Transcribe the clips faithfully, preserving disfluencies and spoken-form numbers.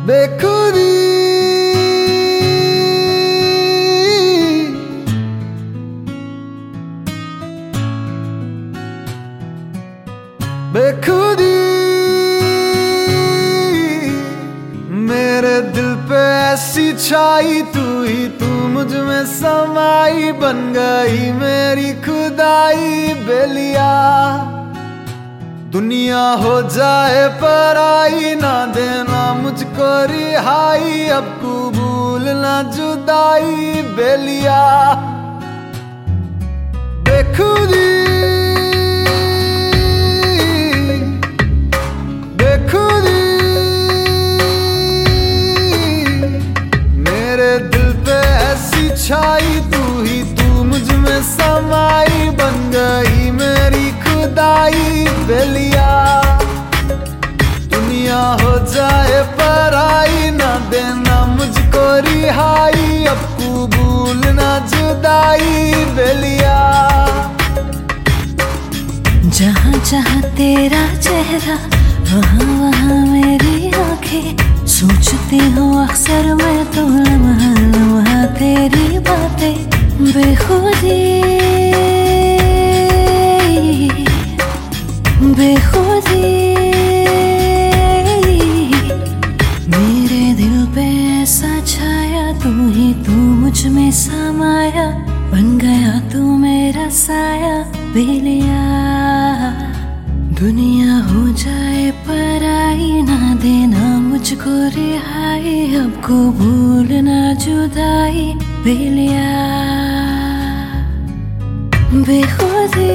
बेखुदी बेखुदी मेरे दिल पे ऐसी छाई, तू ही तू मुझ में समाई, बन गई मेरी खुदाई बेलिया। दुनिया हो जाए पराई, ना देना मुझको रिहाई, अब कबूल ना जुदाई बेलिया। बेखुदी बेखुदी मेरे दिल पे ऐसी छाई, तू ही तू मुझ में समाई, बन गई मेरी खुदाई बेलिया। दुनिया हो जाए पराई, ना देना मुझको रिहाई, अब कबूल ना जुदाई बेलिया। जहाँ जहाँ तेरा चेहरा, वहाँ वहाँ मेरी आंखें, सोचती हूँ अक्सर मैं तो लम्हा लम्हा तेरी बातें। बेखुदी बेखुदी मेरे दिल पे ऐसा छाया, तू ही तू मुझ में समाया, बन गया तू मेरा साया बेलिया। दुनिया हो जाए पराई, ना देना मुझको रिहाई, अब कबूल ना जुदाई बेलिया। बेखुदी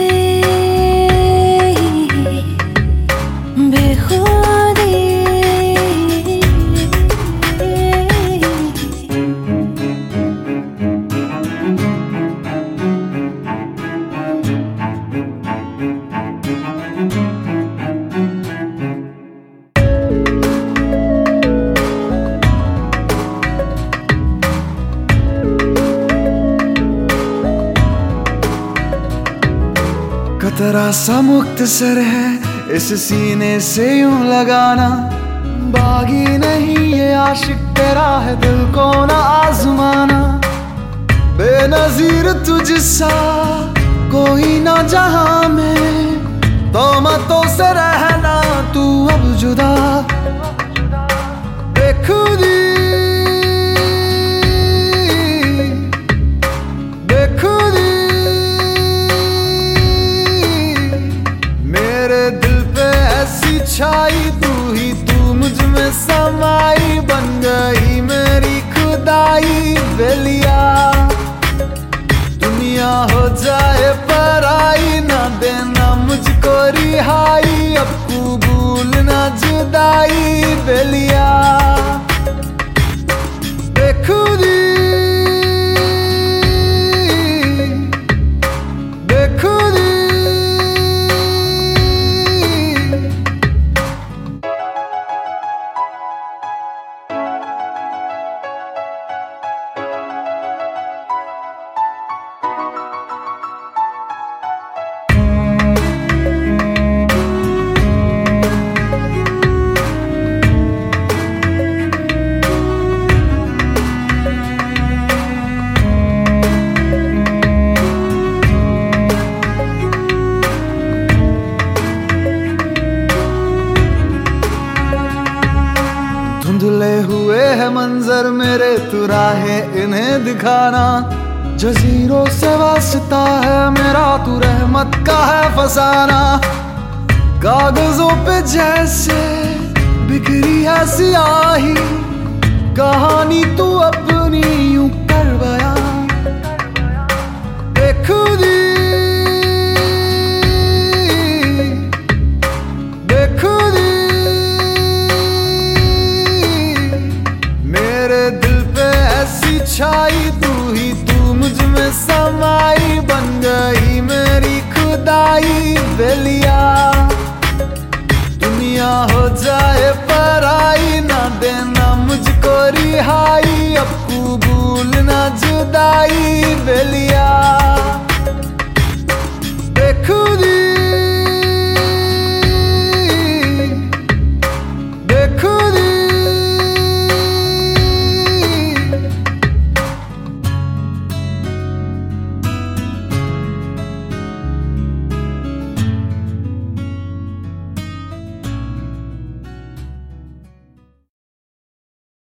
बेखुदी कतरा सा मुख्तसर है इस सीने से यूं लगाना, बागी नहीं ये आशिक तेरा है दिल को ना आजमाना। बेनजीर तुझसा कोई ना जहां में, तोहमतों से रहना तू अब जुदा। बेखुदी बेखुदी मेरे दिल पे ऐसी छाई, तू ही तू मुझ में समाई, बन गई मेरी खुदाई बेलिया। दुनिया हो जाए पराई, ना देना मुझको रिहाई, अब कबूल ना जुदाई बेलिया। बेखुदी बेखुदी धुंधले हुए है मंजर मेरे, तू राहे इन्हें दिखाना। जजीरों से वास्ता है मेरा, तू रहमत का है फसाना। कागजों पे जैसे बिखरी है सियाही, कहानी तू अपनी यूं कर बयां। बेखुदी बेखुदी मेरे दिल पे ऐसी छाई, तू ही तू मुझ में समाई, बन गई मेरी खुदाई बेलिया। दुनिया हो जाए पराई, ना देना मुझको रिहाई, अब कबूल ना जुदाई बेलिया।